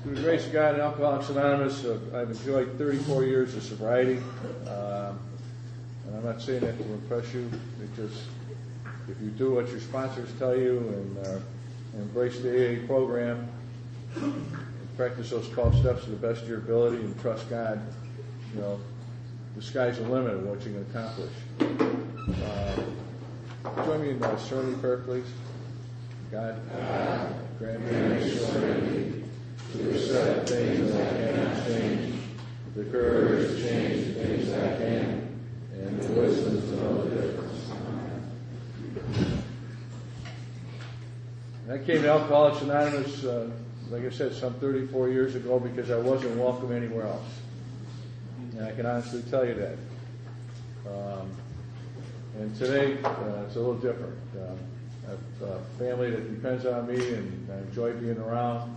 Through the grace of God and Alcoholics Anonymous, I've enjoyed 34 years of sobriety. And I'm not saying that to impress you, because if you do what your sponsors tell you and embrace the AA program, and practice those 12 steps to the best of your ability and trust God, you know, the sky's the limit of what you can accomplish. Join me in the serenity prayer, please. God, grant me serenity to accept things I cannot change, the courage to change the things I can, and the wisdom to know the difference. I came to Alcoholics Anonymous, like I said, some 34 years ago because I wasn't welcome anywhere else. And I can honestly tell you that. And today, it's a little different. I have a family that depends on me, and I enjoy being around.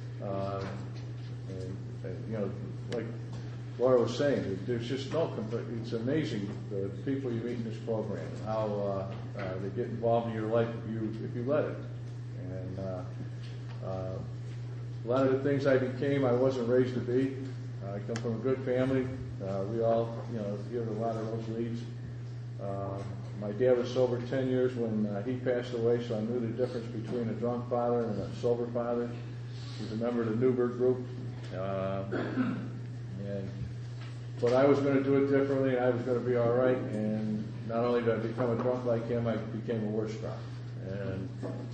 And you know, like Laura was saying, there's just no complete. It's amazing the people you meet in this program, how they get involved in your life if you let it. And a lot of the things I became, I wasn't raised to be. I come from a good family. We all, you know, give a lot of those leads. My dad was sober 10 years when he passed away, so I knew the difference between a drunk father and a sober father. He's a member of the Newberg group. But I was going to do it differently, and I was going to be all right. And not only did I become a drunk like him, I became a worse drunk. And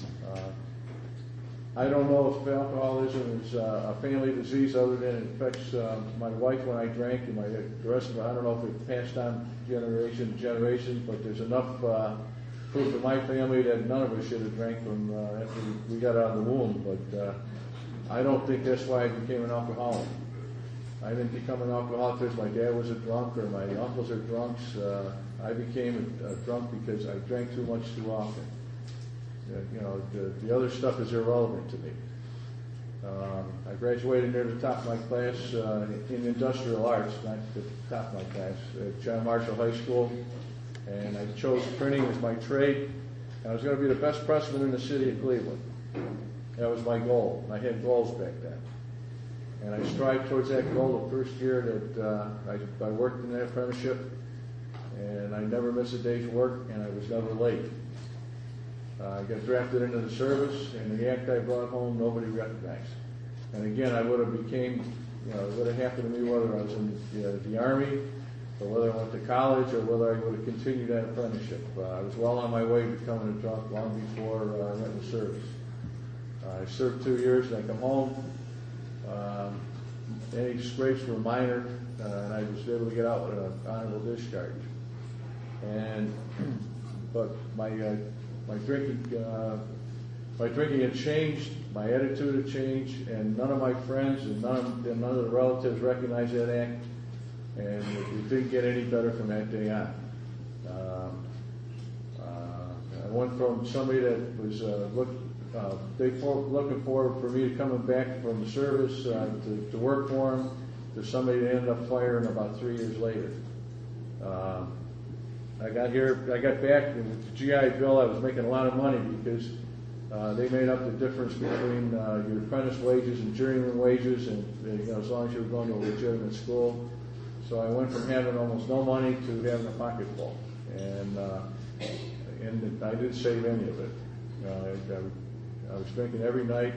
I don't know if alcoholism is a family disease other than it affects my wife when I drank, and the rest of it. I don't know if it passed on generation to generation, but there's enough proof in my family that none of us should have drank from after we got out of the womb. But I don't think that's why I became an alcoholic. I didn't become an alcoholic because my dad was a drunk or my uncles are drunks. I became a drunk because I drank too much too often. You know, the other stuff is irrelevant to me. I graduated near the top of my class in industrial arts, not the top of my class, at John Marshall High School, and I chose printing as my trade. And I was going to be the best pressman in the city of Cleveland. That was my goal. I had goals back then. And I strived towards that goal the first year that I worked in that apprenticeship, and I never missed a day's work, and I was never late. I got drafted into the service, and the act I brought home, nobody recognized. And again, I would have became, you know, it would have happened to me whether I was in the Army, or whether I went to college, or whether I would have continued that apprenticeship. I was well on my way to becoming a drunk long before I went into service. I served 2 years, and I come home. Any scrapes were minor, and I was able to get out with an honorable discharge. But my drinking had changed, my attitude had changed, and none of my friends and none of the relatives recognized that act, and it didn't get any better from that day on. I went from somebody that was looking forward for me coming back from the service to work for them, to somebody that ended up firing about 3 years later. I got back, and with the GI Bill, I was making a lot of money because they made up the difference between your apprentice wages and journeyman wages, and you know, as long as you were going to a legitimate school. So I went from having almost no money to having a pocket full, and I didn't save any of it. I was drinking every night.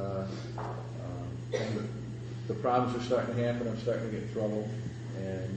And the problems are starting to happen. I'm starting to get in trouble, and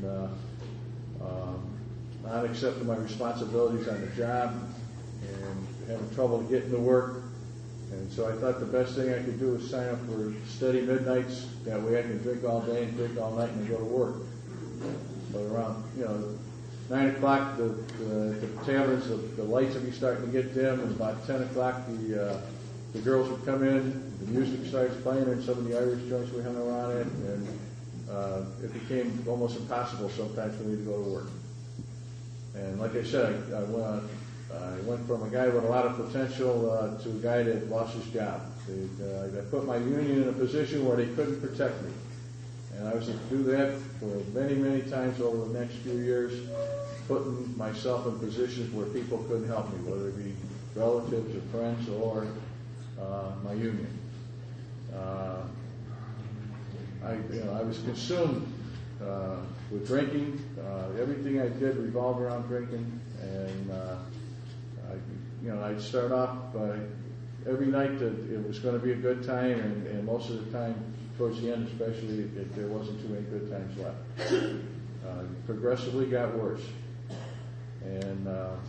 not accepting my responsibilities on the job, and having trouble getting to work. And so I thought the best thing I could do was sign up for steady midnights. That way I can drink all day and drink all night and go to work. But around 9 o'clock, the taverns, the lights would be starting to get dim, and about 10 o'clock the girls would come in, the music starts playing, and some of the Irish joints we hung around it, and it became almost impossible sometimes for me to go to work. And like I said, I went from a guy with a lot of potential to a guy that lost his job. I put my union in a position where they couldn't protect me. And I was to do that for many, many times over the next few years, putting myself in positions where people couldn't help me, whether it be relatives or friends or my union. was consumed with drinking. Everything I did revolved around drinking, and I'd start off every night that it was going to be a good time, and most of the time, towards the end especially, there wasn't too many good times left. Progressively got worse, and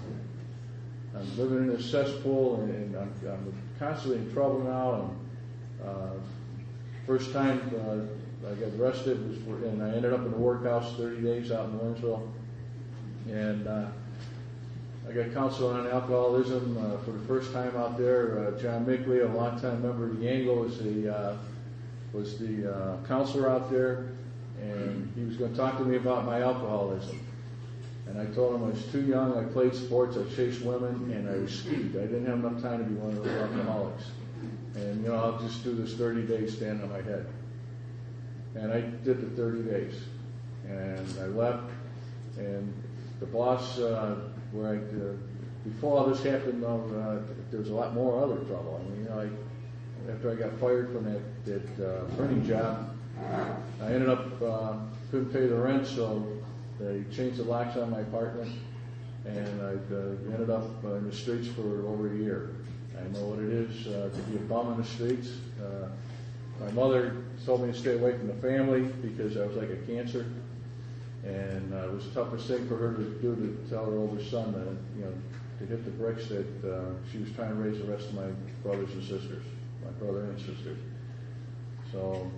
I'm living in a cesspool, and I'm constantly in trouble now. And first time I got arrested and I ended up in a workhouse 30 days out in Warrensville, and I got counsel on alcoholism for the first time out there. John Mickley, a longtime member of the Angle, was the counselor out there, and he was going to talk to me about my alcoholism. And I told him I was too young, I played sports, I chased women, and I was skied. I didn't have enough time to be one of those alcoholics. And, I'll just do this 30 days stand on my head. And I did the 30 days. And I left, and the boss, before all this happened, there was a lot more other trouble. After I got fired from that printing job, I ended up, couldn't pay the rent, so they changed the locks on my apartment, and I ended up in the streets for over a year. I know what it is to be a bum in the streets. My mother told me to stay away from the family because I was like a cancer, and it was the toughest thing for her to do, to tell her older son to hit the bricks, that she was trying to raise the rest of my brothers and sisters, my brother and sisters. So,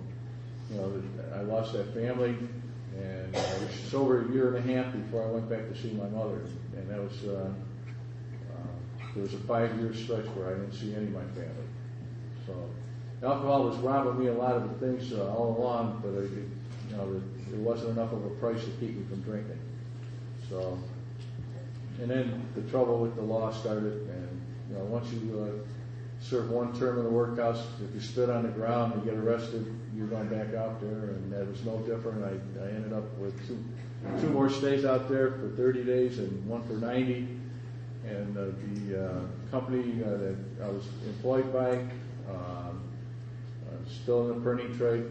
I lost that family, and I was sober a year and a half before I went back to see my mother, and that was there was a 5-year stretch where I didn't see any of my family. So alcohol was robbing me a lot of the things all along, but there wasn't enough of a price to keep me from drinking. So, and then the trouble with the law started, and once you serve one term in the workhouse, if you stood on the ground and get arrested, you're going back out there, and that was no different. I ended up with two more stays out there for 30 days and one for 90. And the company that I was employed by, still in the printing trade,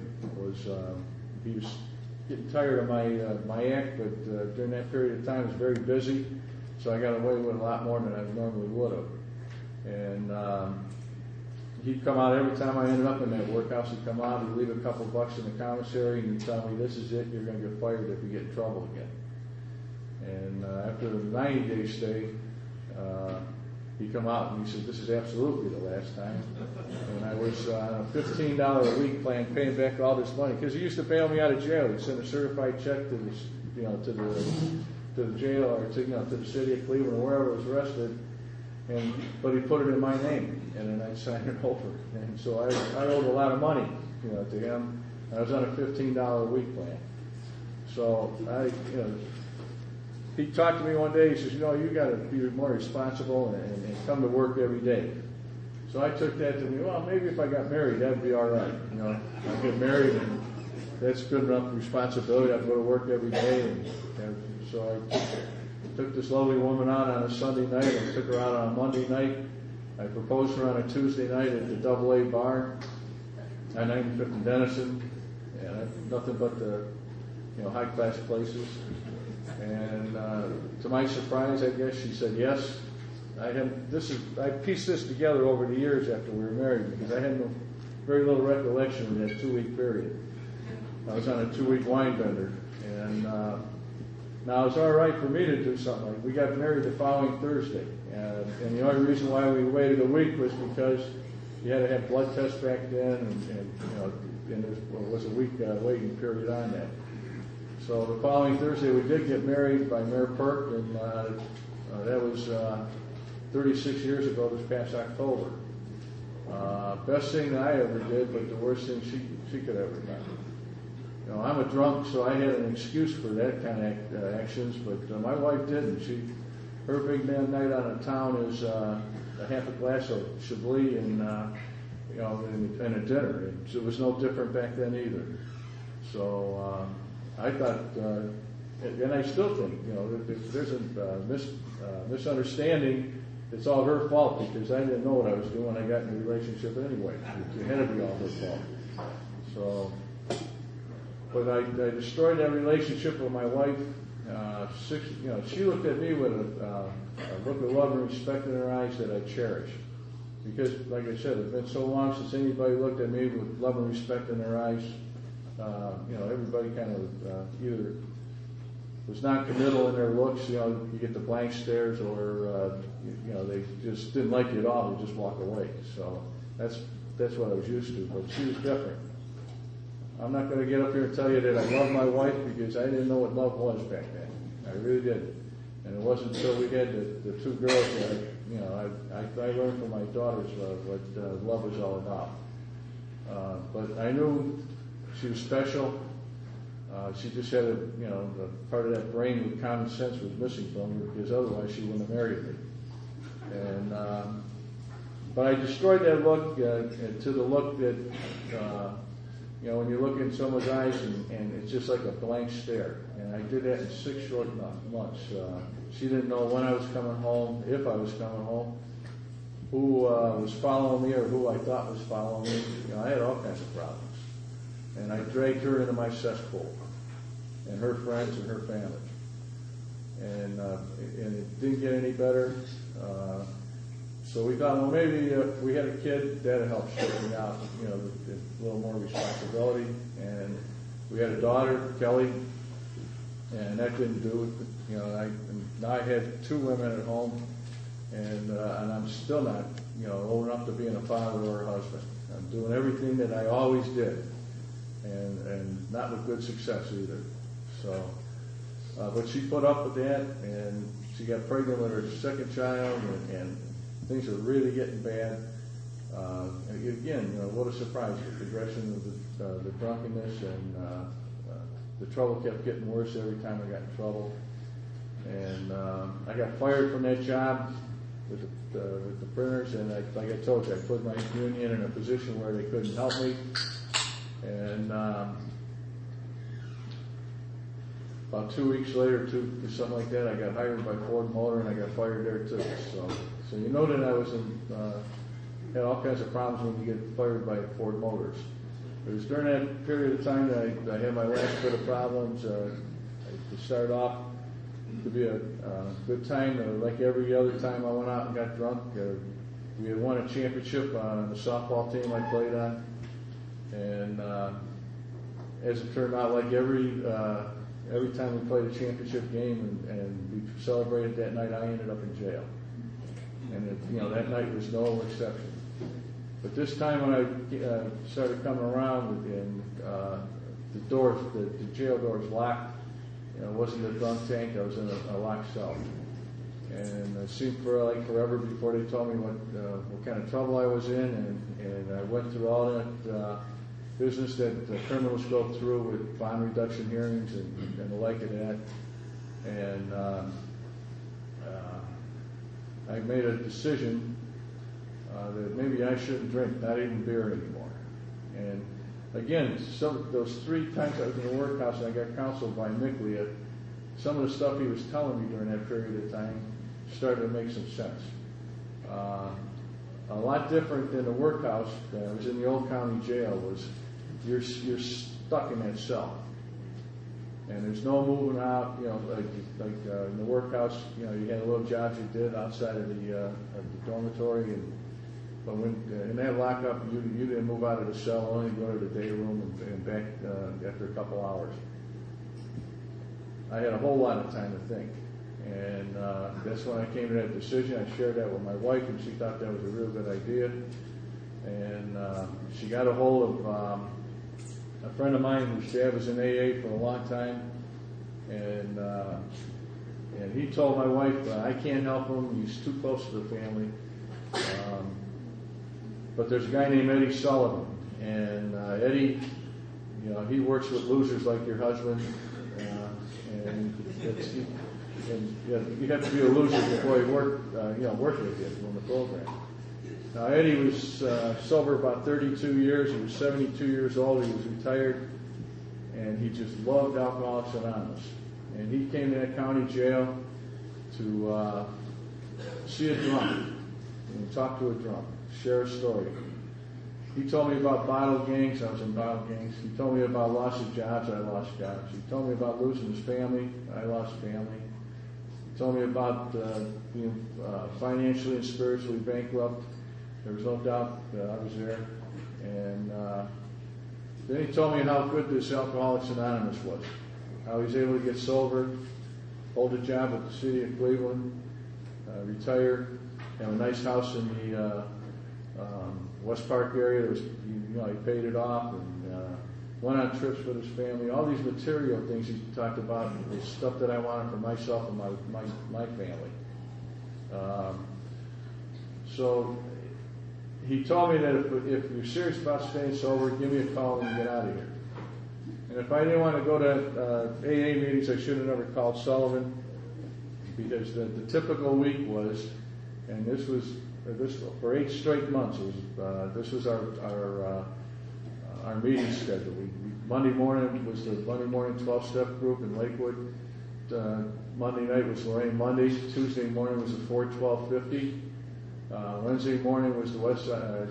he was getting tired of my act, but during that period of time, I was very busy, so I got away with a lot more than I normally would have. And he'd come out every time I ended up in that workhouse. He'd come out, he'd leave a couple bucks in the commissary, and he'd tell me, "This is it. You're going to get fired if you get in trouble again." And after the 90-day stay, he come out and he said, "This is absolutely the last time." And I was on a $15 a week plan, paying back all this money, because he used to bail me out of jail. He'd send a certified check to the jail, or to the city of Cleveland or wherever I was arrested, but he put it in my name, and then I'd sign it over. And so I owed a lot of money, to him. I was on a $15 a week plan. So he talked to me one day. He says, "You got to be more responsible and come to work every day." So I took that to me. Well, maybe if I got married, that'd be all right. I'd get married, and that's good enough responsibility. I'd go to work every day, and so I took this lovely woman out on a Sunday night. I took her out on a Monday night. I proposed her on a Tuesday night at the Double A Bar on 95th and Denison, and nothing but the high class places. And to my surprise, I guess she said yes. I pieced this together over the years after we were married, because I had very little recollection of that 2-week period. I was on a 2-week wine bender, and now it's all right for me to do something like. We got married the following Thursday, and the only reason why we waited a week was because you had to have blood tests back then, and there was a week waiting period on that. So the following Thursday, we did get married by Mayor Perk, and that was 36 years ago this past October. Best thing that I ever did, but the worst thing she could ever done. I'm a drunk, so I had an excuse for that kind of actions, but my wife didn't. Her big man night out of town is a half a glass of Chablis and a dinner. And it was no different back then either. So I thought, and I still think, if there's a misunderstanding, it's all her fault, because I didn't know what I was doing when I got in a relationship anyway. It had to be all her fault. So but I destroyed that relationship with my wife. She looked at me with a look of love and respect in her eyes that I cherish. Because, like I said, it's been so long since anybody looked at me with love and respect in their eyes. Everybody kind of either was non-committal in their looks. You get the blank stares, or they just didn't like you at all. They just walk away. So that's what I was used to. But she was different. I'm not going to get up here and tell you that I love my wife, because I didn't know what love was back then. I really didn't. And it wasn't until we had the two girls that I learned from my daughters what love was all about. But I knew she was special. She just had the part of that brain with common sense was missing from her, because otherwise she wouldn't have married me. And but I destroyed that look to the look that when you look in someone's eyes and it's just like a blank stare. And I did that in 6 short months. She didn't know when I was coming home, if I was coming home, who was following me or who I thought was following me. I had all kinds of problems. And I dragged her into my cesspool, and her friends and her family. And it didn't get any better. So we thought, well, maybe if we had a kid, that'd help straighten out, a little more responsibility. And we had a daughter, Kelly, and that didn't do it. Now I had 2 women at home, and I'm still not, old enough to being a father or a husband. I'm doing everything that I always did, and not with good success either. So, but she put up with that, and she got pregnant with her 2nd child, and things are really getting bad. Again, what a surprise! The progression of the drunkenness, and the trouble kept getting worse every time I got in trouble. And I got fired from that job with the printers, and like I told you, I put my union in a position where they couldn't help me. And about 2 weeks later, or something like that, I got hired by Ford Motor, and I got fired there too. So you know that I was had all kinds of problems when you get fired by Ford Motors. It was during that period of time that I had my last bit of problems. It started off to be a good time. Like every other time I went out and got drunk. We had won a championship on the softball team I played on. And as it turned out, like every time we played a championship game and we celebrated that night, I ended up in jail. And that night was no exception. But this time when I started coming around and the jail doors locked, it wasn't a drunk tank, I was in a locked cell. And it seemed forever before they told me what kind of trouble I was in, and I went through all that business that criminals go through with bond reduction hearings and the like of that. And I made a decision that maybe I shouldn't drink, not even beer anymore. And again, those 3 times I was in the workhouse and I got counseled by Mick Leah, some of the stuff he was telling me during that period of time started to make some sense. A lot different than the workhouse. I was in the Old County Jail. Was you're stuck in that cell, and there's no moving out. Like in the workhouse, you had little jobs you did outside of the dormitory, but when in that lockup, you didn't move out of the cell. Only go to the day room and back after a couple hours. I had a whole lot of time to think. And that's when I came to that decision. I shared that with my wife, and she thought that was a real good idea. And she got a hold of a friend of mine whose dad was in AA for a long time. And he told my wife, I can't help him. He's too close to the family. But there's a guy named Eddie Sullivan. And Eddie, he works with losers like your husband. And you have to be a loser before you work with you on the program. Now Eddie was sober about 32 years. He was 72 years old. He was retired, and he just loved Alcoholics Anonymous. And he came to that county jail to see a drunk and talk to a drunk, share a story. He told me about bottle gangs. I was in bottle gangs. He told me about loss of jobs. I lost jobs. He told me about losing his family. I lost family. He told me about being financially and spiritually bankrupt. There was no doubt I was there. And then he told me how good this Alcoholics Anonymous was, how he was able to get sober, hold a job at the city of Cleveland, retire, have a nice house in the West Park area. There was, he paid it off and went on trips with his family. All these material things he talked about was stuff that I wanted for myself and my family. So he told me that if you're serious about staying sober, give me a call and get out of here. And if I didn't want to go to AA meetings, I should have never called Sullivan, because the typical week was, and this was for 8 straight months. This was our meeting schedule. Monday morning was the Monday morning 12-step group in Lakewood. Monday night was Lorraine Mondays. Tuesday morning was the 41250. Wednesday morning was the West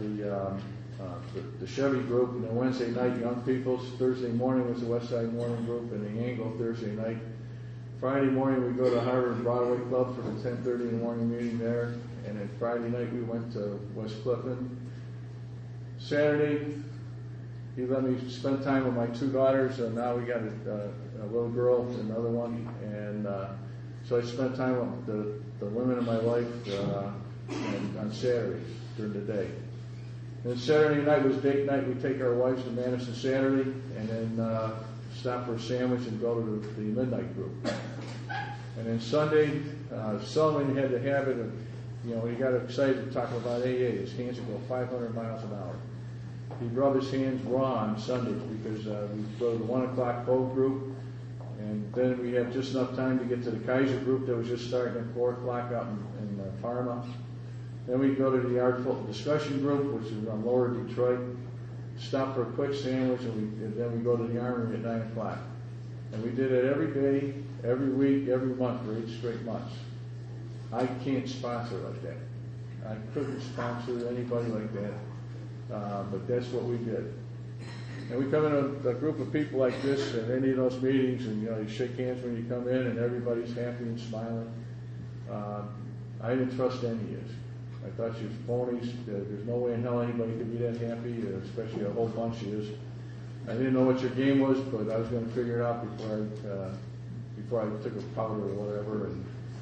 the Chevy group, and then Wednesday night Young People's. Thursday morning was the West Side Morning Group, and the Anglo Thursday night. Friday morning we go to Harvard Broadway Club for the 10:30 in the morning meeting there, and then Friday night we went to West Clifton. Saturday he let me spend time with my 2 daughters, and now we got a little girl, another one, and so I spent time with the women in my life and on Saturdays during the day. And then Saturday night was date night. We take our wives to Madison Saturday, and then stop for a sandwich and go to the midnight group. And then Sunday, Sullivan had the habit of, he got excited talking about AA. His hands would go 500 miles an hour. He'd rub his hands raw on Sundays because we'd go to the 1 o'clock Cove group, and then we had just enough time to get to the Kaiser group that was just starting at 4 o'clock out in Parma. Then we'd go to the Artful Discussion group, which is on Lower Detroit, stop for a quick sandwich, and then we go to the Armory at 9 o'clock. And we did it every day, every week, every month for 8 straight months. I can't sponsor like that. I couldn't sponsor anybody like that, but that's what we did. And we come in a group of people like this at any of those meetings, and you shake hands when you come in, and everybody's happy and smiling. I didn't trust any of you. I thought you was phonies. There's no way in hell anybody could be that happy, especially a whole bunch of you. I didn't know what your game was, but I was going to figure it out before I took a powder or whatever. And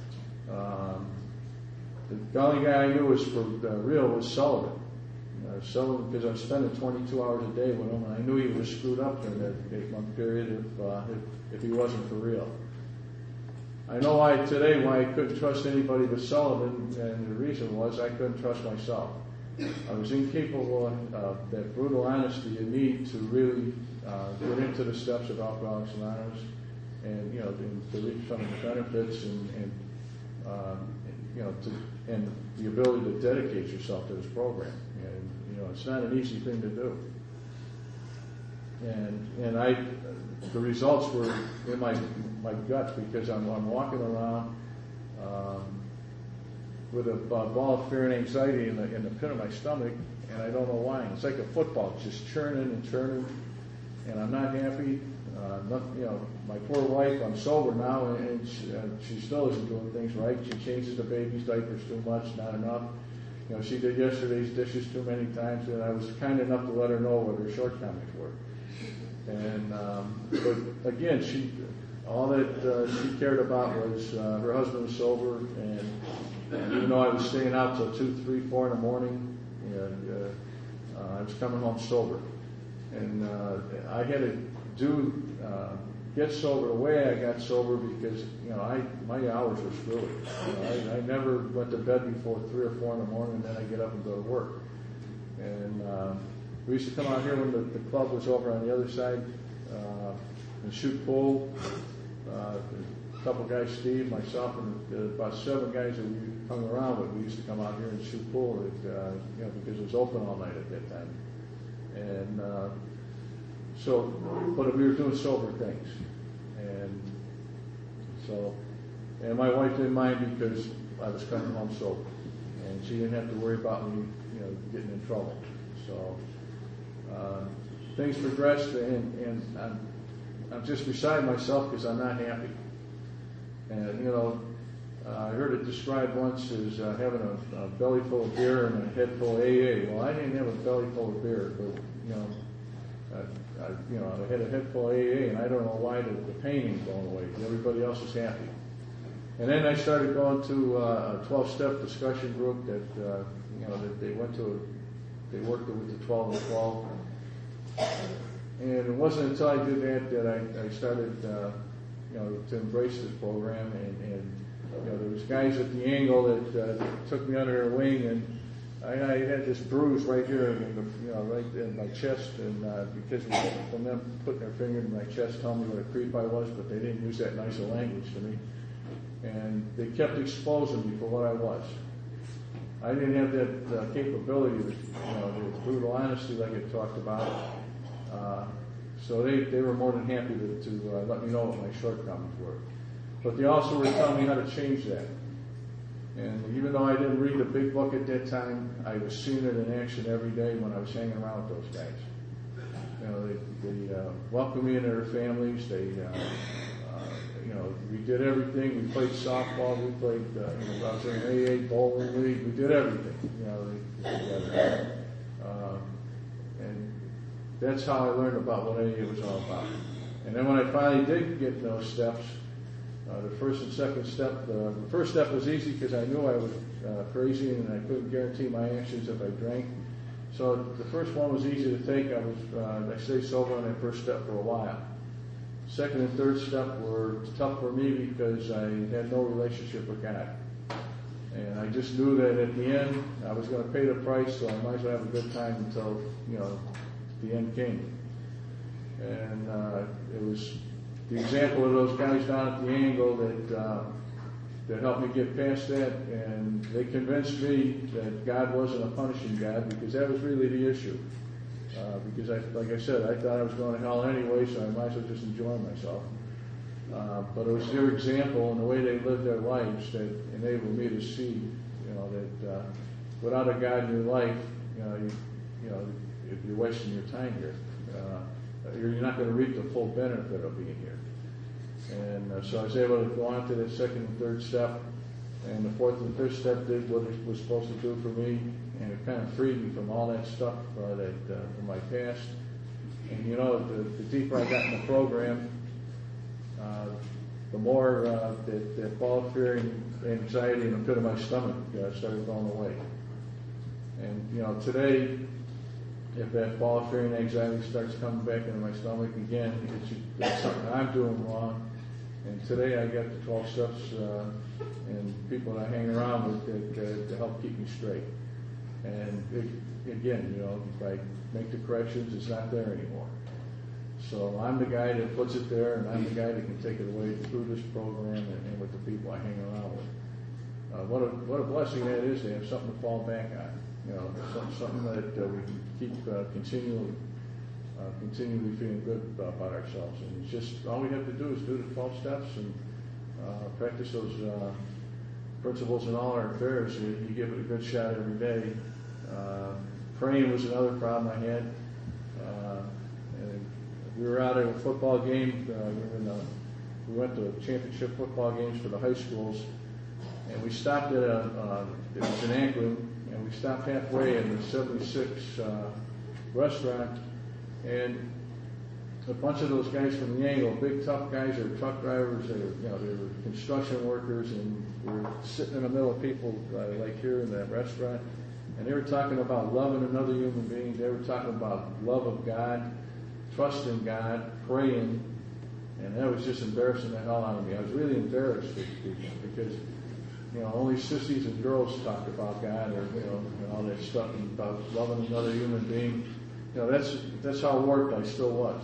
the only guy I knew was for real was Sullivan. Sullivan, because I was spending 22 hours a day with him, and I knew he was screwed up during that 8-month period if he wasn't for real. I know why I couldn't trust anybody but Sullivan, and the reason was I couldn't trust myself. I was incapable of that brutal honesty you need to really get into the steps of Alcoholics Anonymous, and to reach some of the benefits, and the ability to dedicate yourself to this program. And it's not an easy thing to do. And the results were in my gut, because I'm walking around with a ball of fear and anxiety in the pit of my stomach, and I don't know why. It's like a football, just churning and churning, and I'm not happy. My poor wife, I'm sober now, and she still isn't doing things right. She changes the baby's diapers too much, not enough. She did yesterday's dishes too many times, and I was kind enough to let her know what her shortcomings were. And but again, all that she cared about was her husband was sober, and even though I was staying out till 2, 3, 4 in the morning, I was coming home sober, and I had to get sober the way I got sober, because my hours were screwy. I never went to bed before 3 or 4 in the morning, and then I get up and go to work. And we used to come out here when the club was over on the other side and shoot pool. A couple guys, Steve, myself, and about 7 guys that we hung around with. We used to come out here and shoot pool, because it was open all night at that time. And but we were doing sober things, and my wife didn't mind because I was coming home sober, and she didn't have to worry about me, getting in trouble. So things progressed, and I'm just beside myself because I'm not happy. And I heard it described once as having a belly full of beer and a head full of AA. Well, I didn't have a belly full of beer, but I had a head full of AA, and I don't know why the pain ain't going away. Everybody else is happy. And then I started going to a 12-step discussion group that they went to. They worked with the 12 and 12. And it wasn't until I did that I started, to embrace this program. And there was guys at the Angle that took me under their wing, and I had this bruise right here, right in my chest, and because from them putting their finger in my chest, telling me what a creep I was, but they didn't use that nicer language to me. And they kept exposing me for what I was. I didn't have that capability, the brutal honesty like I talked about. So they were more than happy to let me know what my shortcomings were. But they also were telling me how to change that. And even though I didn't read a big book at that time, I was seeing it in action every day when I was hanging around with those guys. They welcomed me into their families. We did everything. We played softball. We played, I was in an AA bowling league. We did everything, together. And that's how I learned about what AA was all about. And then when I finally did get those steps, the first and second step, the first step was easy because I knew I was crazy and I couldn't guarantee my actions if I drank. So the first one was easy to take. I stayed sober on that first step for a while. Second and third step were tough for me because I had no relationship with God. And I just knew that at the end I was going to pay the price, so I might as well have a good time until, the end came. And it was the example of those guys down at the Angle that helped me get past that, and they convinced me that God wasn't a punishing God, because that was really the issue. Because like I said, I thought I was going to hell anyway, so I might as well just enjoy myself. But it was their example and the way they lived their lives that enabled me to see, that without a God in your life, if you're wasting your time here, you're not going to reap the full benefit of being here. And so I was able to go on to the second and third step, and the fourth and fifth step did what it was supposed to do for me, and it kind of freed me from all that stuff from my past. And the deeper I got in the program, the more that ball, fear, and anxiety in the pit of my stomach started going away. And today, if that ball, fear, and anxiety starts coming back into my stomach again, it's something I'm doing wrong. And today I got the 12 steps and people that I hang around with to help keep me straight. And again, if I make the corrections, it's not there anymore. So I'm the guy that puts it there, and I'm the guy that can take it away through this program and with the people I hang around with. What a blessing that is to have something to fall back on. Something that we can keep continually feeling good about ourselves. And it's just all we have to do is do the 12 steps and practice those principles in all our affairs. You give it a good shot every day. Praying was another problem I had. And we were out at a football game. We went to championship football games for the high schools, and we stopped at it was in Anchorage, and we stopped halfway in the 76 restaurant, and a bunch of those guys from the Angle, big tough guys, they were truck drivers, they were construction workers, and we were sitting in the middle of people like here in that restaurant, and they were talking about loving another human being. They were talking about love of God, trusting God, praying, and that was just embarrassing the hell out of me. I was really embarrassed for people because only sissies and girls talk about God or and all that stuff and about loving another human being. That's how warped I still was.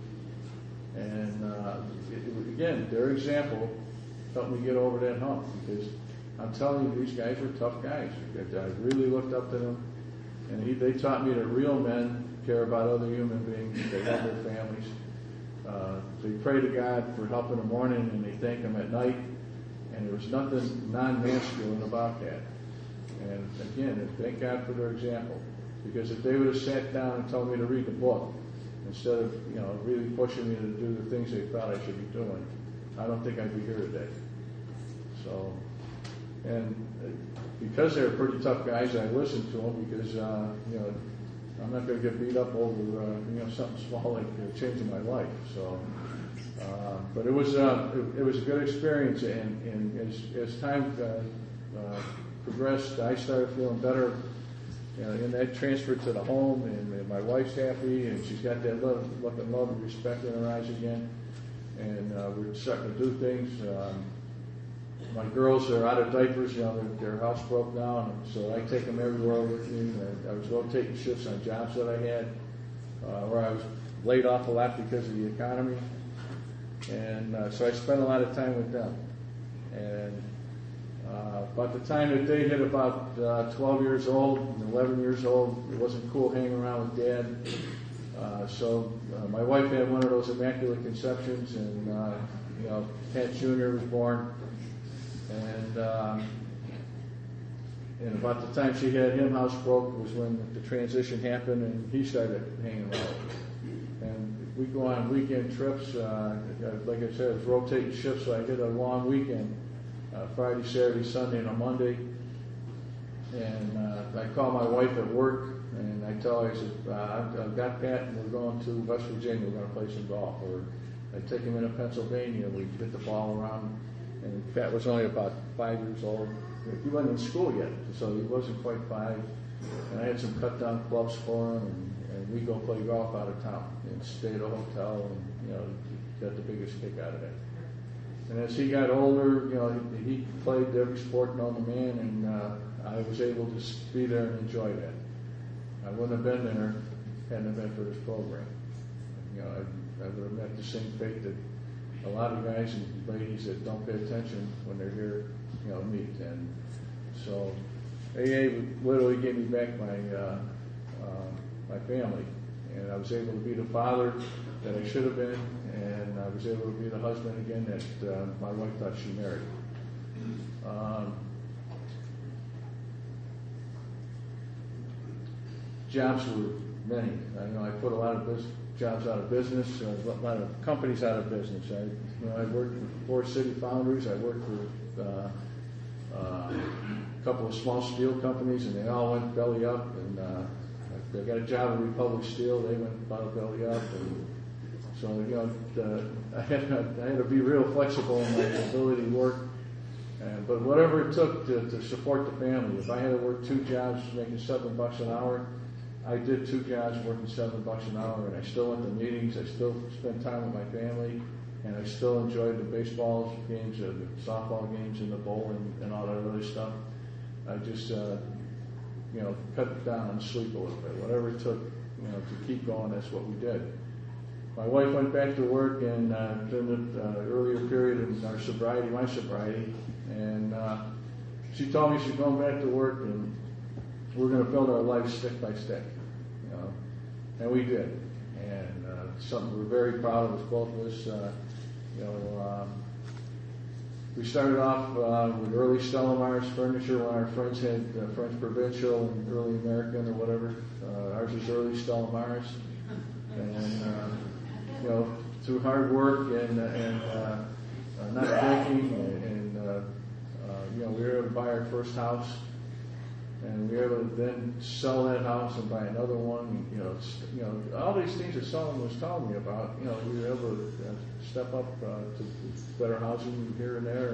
And again, their example helped me get over that hump, because I'm telling you, these guys were tough guys. I really looked up to them, and they taught me that real men care about other human beings. They love their families. They pray to God for help in the morning, and they thank Him at night. And there was nothing non-masculine about that. And again, thank God for their example. Because if they would have sat down and told me to read the book, instead of, really pushing me to do the things they thought I should be doing, I don't think I'd be here today. So, and because they were pretty tough guys, I listened to them because, I'm not going to get beat up over, something small like changing my life. So, but it was a good experience, and as time progressed, I started feeling better. And that transferred to the home, and my wife's happy, and she's got that look of love and respect in her eyes again. And we're starting to do things. My girls are out of diapers, their house broke down, so I take them everywhere with me. I was rotating shifts on jobs that I had, where I was laid off a lot because of the economy. And so I spent a lot of time with them. And about the time that they hit about 12 years old and 11 years old, it wasn't cool hanging around with Dad. So my wife had one of those immaculate conceptions, and Pat Jr. was born. And about the time she had him housebroke was when the transition happened, and he started hanging around. And we go on weekend trips. Like I said, it was rotating shifts, so I did a long weekend. Friday, Saturday, Sunday, and a Monday. And I call my wife at work, and I tell her, I said, I've got Pat, and we're going to West Virginia. We're going to play some golf. Or I take him into Pennsylvania. We hit the ball around. And Pat was only about 5 years old. He wasn't in school yet, so he wasn't quite 5. And I had some cut-down clubs for him, and we go play golf out of town and stay at a hotel, and got the biggest kick out of it. And as he got older, he played every sport known to man, and I was able to be there and enjoy that. I wouldn't have been there hadn't it been for this program. I would have met the same fate that a lot of guys and ladies that don't pay attention when they're here, meet. And so AA literally gave me back my family, and I was able to be the father that I should have been, and I was able to be the husband again that my wife thought she married. Jobs were many. I put a lot of jobs out of business, a lot of companies out of business. I worked for 4 city foundries. I worked for a couple of small steel companies, and they all went belly up. And I got a job at Republic Steel. They went belly up. And so I had to be real flexible in my ability to work. But whatever it took to support the family. If I had to work 2 jobs making $7 an hour, I did 2 jobs working $7 an hour, and I still went to meetings. I still spent time with my family, and I still enjoyed the baseball games, the softball games, and the bowling, and all that other stuff. I just, cut down on sleep a little bit. Whatever it took, to keep going, that's what we did. My wife went back to work, and during the earlier period in my sobriety, and she told me she's going back to work, and we're going to build our life stick by stick. And we did. And something we're very proud of is both of us. We started off with early Stellamars furniture when our friends had French Provincial and early American or whatever. Ours was early Stellamars. And, through hard work and not drinking, and we were able to buy our first house. And we were able to then sell that house and buy another one. All these things that someone was telling me about, we were able to step up to better housing here and there.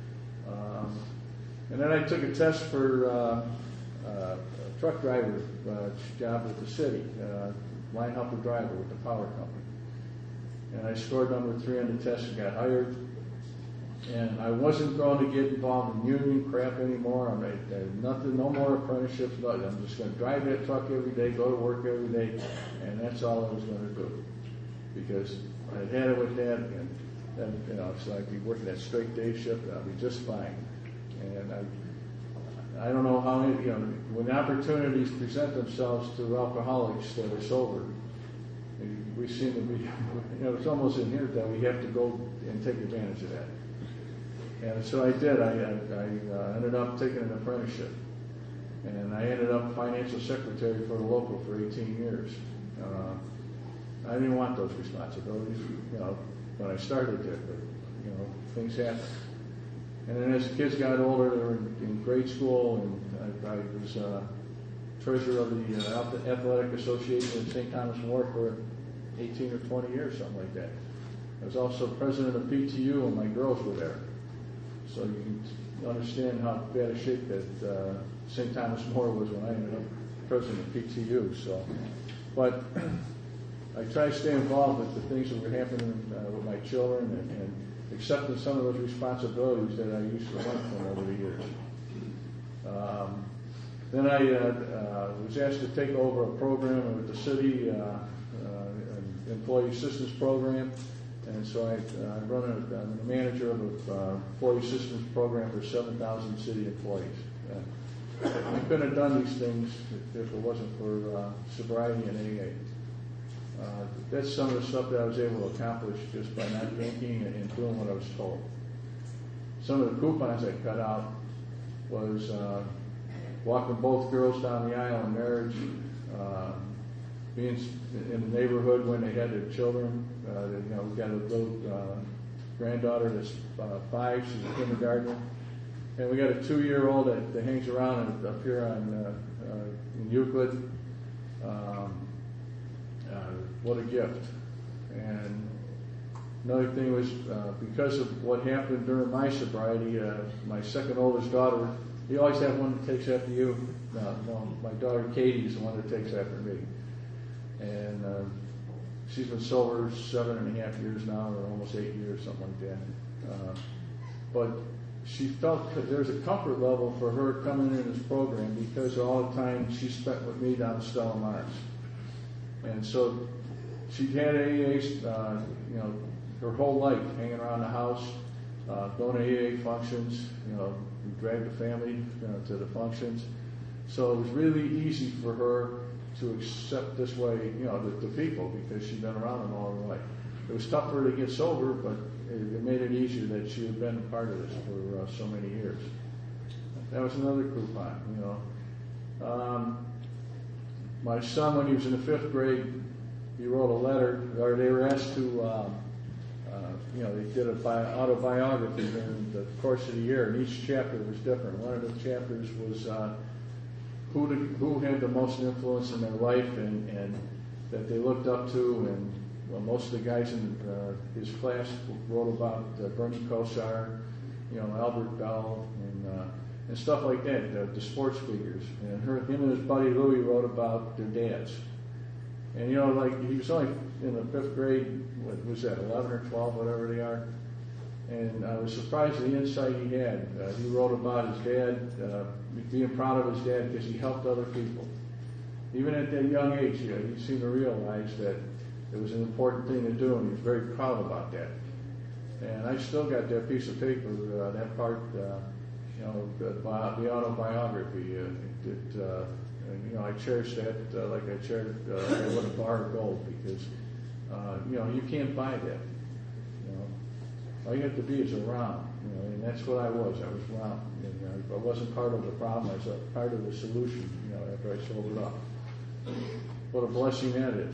And then I took a test for a truck driver job with the city, line helper driver with the power company. And I scored number 3 on the test and got hired. And I wasn't going to get involved in union crap anymore. No more apprenticeships. Nothing. I'm just going to drive that truck every day, go to work every day, and that's all I was going to do. Because I had it with Dad, and then, so I'd be working that straight day shift, and I'd be just fine. And I don't know how when opportunities present themselves to alcoholics that are sober, we seem to be, it's almost inherent that we have to go and take advantage of that. And so I did. I ended up taking an apprenticeship. And I ended up financial secretary for the local for 18 years. I didn't want those responsibilities, when I started there, but, things happen. And then as the kids got older, they were in grade school, and I was treasurer of the Athletic Association at St. Thomas More for 18 or 20 years, something like that. I was also president of PTU, and my girls were there. So you can understand how bad a shape that St. Thomas More was when I ended up president of PTU. So, but I try to stay involved with the things that were happening with my children and accepting some of those responsibilities that I used to learn from over the years. Then I was asked to take over a program with the city, an employee assistance program, and so I I'm the manager of an employee assistance program for 7,000 city employees. I couldn't have done these things if it wasn't for sobriety and AA. That's some of the stuff that I was able to accomplish just by not thinking and doing what I was told. Some of the coupons I cut out was walking both girls down the aisle in marriage, being in the neighborhood when they had their children. We got a little granddaughter that's 5, she's a kindergartner. And we got a 2-year-old that hangs around up here in Euclid. What a gift. And another thing was, because of what happened during my sobriety, my second oldest daughter, you always have one that takes after you. No, my daughter Katie is the one that takes after me. And she's been sober 7.5 years now, or almost 8 years, something like that. But she felt that there's a comfort level for her coming in this program because of all the time she spent with me down at Stella Maris. And so she'd had AAs, her whole life, hanging around the house, going to AA functions, drag the family to the functions. So it was really easy for her to accept this way, the people, because she'd been around them all her life. It was tough for her to get sober, but it made it easier that she had been a part of this for so many years. That was another coupon, My son, when he was in the 5th grade, he wrote a letter, or they were asked to, they did an autobiography during the course of the year, and each chapter was different. One of the chapters was who had the most influence in their life and that they looked up to, and most of the guys in his class wrote about Bernie Kosar, Albert Bell, and stuff like that, the sports figures. And him and his buddy Louie wrote about their dads. And, he was only in the 5th grade, what was that, 11 or 12, whatever they are. And I was surprised at the insight he had. He wrote about his dad, being proud of his dad because he helped other people. Even at that young age, he seemed to realize that it was an important thing to do, and he was very proud about that. And I still got that piece of paper, that part, the autobiography. I cherish that like I cherish I would a bar of gold because, you can't buy that. All you have to be is around, and that's what I was. I was around. I wasn't part of the problem. I was a part of the solution, after I sobered up. What a blessing that is.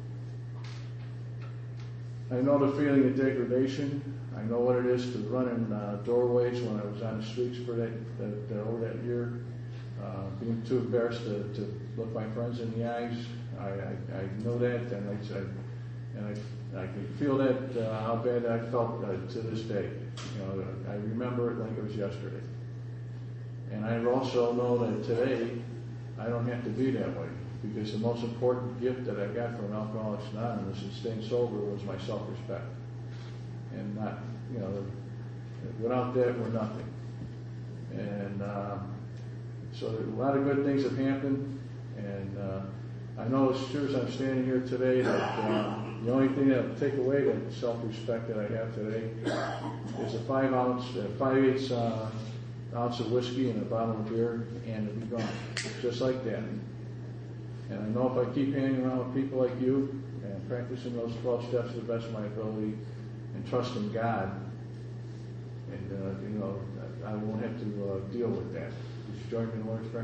I know the feeling of degradation. I know what it is to run in doorways when I was on the streets for over that year. Being too embarrassed to look my friends in the eyes. I know that, and I can feel that, how bad I felt to this day. I remember it like it was yesterday. And I also know that today I don't have to be that way, because the most important gift that I got from Alcoholics Anonymous and staying sober was my self-respect. And not, without that, we're nothing. And so a lot of good things have happened, and I know it's true as I'm standing here today that the only thing that will take away that self-respect that I have today is a 5/8 ounce of whiskey and a bottle of beer, and it'll be gone, just like that. And I know if I keep hanging around with people like you and practicing those 12 steps to the best of my ability and trusting God, and I won't have to deal with that. Would you join me in the Lord's Prayer?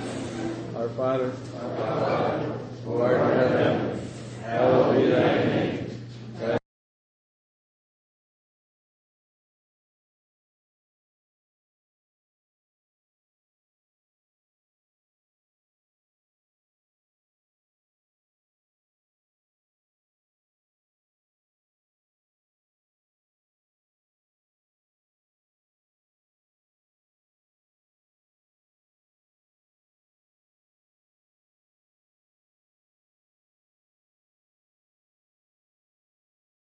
Our Father, who art in heaven, hallowed be thy name.